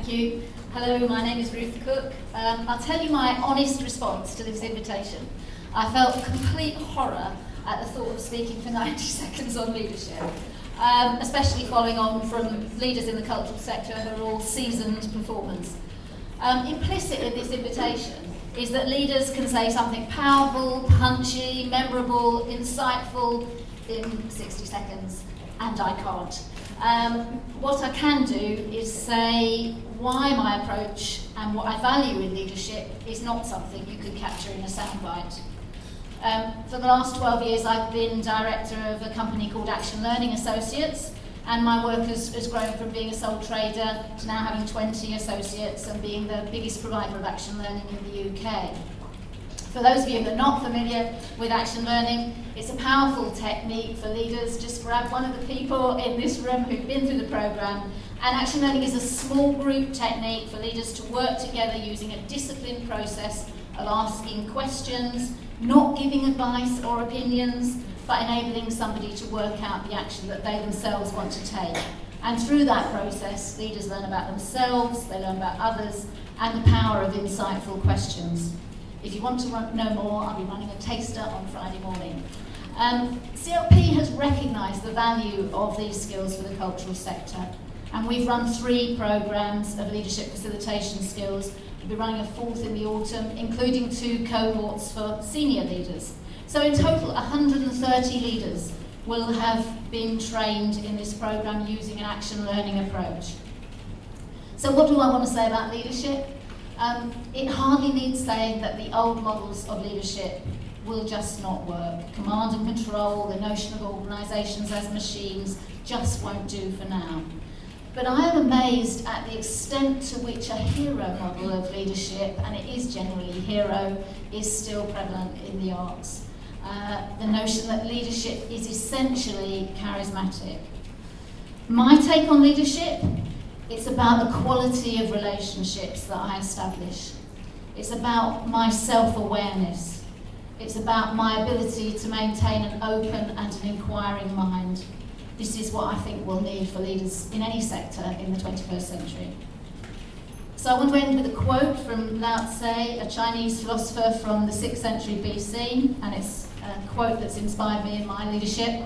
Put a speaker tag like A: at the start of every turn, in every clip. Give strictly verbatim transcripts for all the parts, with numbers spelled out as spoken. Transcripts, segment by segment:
A: Thank you. Hello, my name is Ruth Cook. Um, I'll tell you my honest response to this invitation. I felt complete horror at the thought of speaking for ninety seconds on leadership, um, especially following on from leaders in the cultural sector who are all seasoned performers. Um, implicit in this invitation is that leaders can say something powerful, punchy, memorable, insightful in sixty seconds, and I can't. Um, what I can do is say why my approach and what I value in leadership is not something you can capture in a soundbite. Um, for the last twelve years I've been director of a company called Action Learning Associates, and my work has, has grown from being a sole trader to now having twenty associates and being the biggest provider of action learning in the U K. For those of you who are not familiar with action learning, it's a powerful technique for leaders. Just grab one of the people in this room who've been through the programme. And action learning is a small group technique for leaders to work together using a disciplined process of asking questions, not giving advice or opinions, but enabling somebody to work out the action that they themselves want to take. And through that process, leaders learn about themselves, they learn about others, and the power of insightful questions. If you want to run, know more, I'll be running a taster on Friday morning. Um, C L P has recognised the value of these skills for the cultural sector, and we've run three programmes of leadership facilitation skills. We'll be running a fourth in the autumn, including two cohorts for senior leaders. So in total, one hundred thirty leaders will have been trained in this programme using an action learning approach. So what do I want to say about leadership? Um, it hardly needs saying that the old models of leadership will just not work. Command and control, the notion of organisations as machines just won't do for now. But I am amazed at the extent to which a hero model of leadership, and it is generally hero, is still prevalent in the arts. Uh, the notion that leadership is essentially charismatic. My take on leadership, it's about the quality of relationships that I establish. It's about my self-awareness. It's about my ability to maintain an open and an inquiring mind. This is what I think we'll need for leaders in any sector in the twenty-first century. So I want to end with a quote from Lao Tse, a Chinese philosopher from the sixth century B C, and it's a quote that's inspired me in my leadership.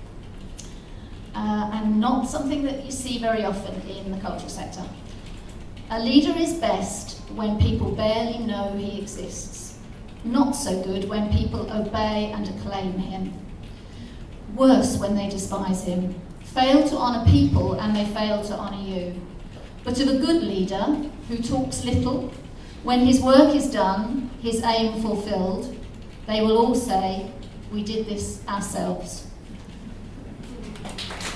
A: Uh, and not something that you see very often in the cultural sector. A leader is best when people barely know he exists. Not so good when people obey and acclaim him. Worse when they despise him. Fail to honour people and they fail to honour you. But of a good leader who talks little, when his work is done, his aim fulfilled, they will all say, "We did this ourselves."